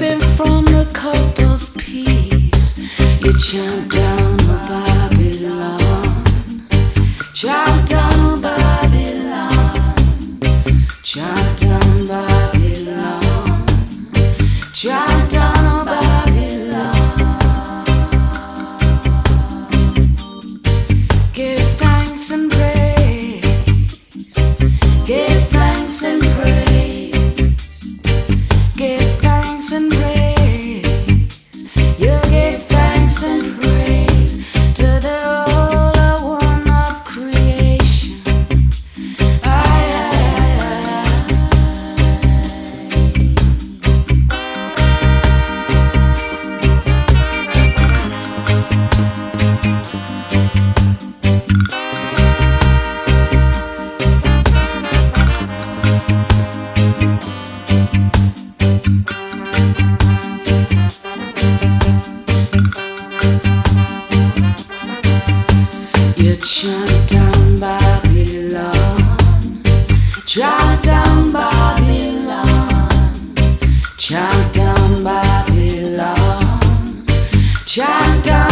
sipping from the cup of peace. You chant down Babylon, chant down Babylon, chant down Babylon, chant down Babylon. Give thanks and praise, give thanks and praise, give thanks and praise. You give thanks and praise to the Holy One of creation. You chant down Babylon, chant down Babylon, chant down Babylon, chant down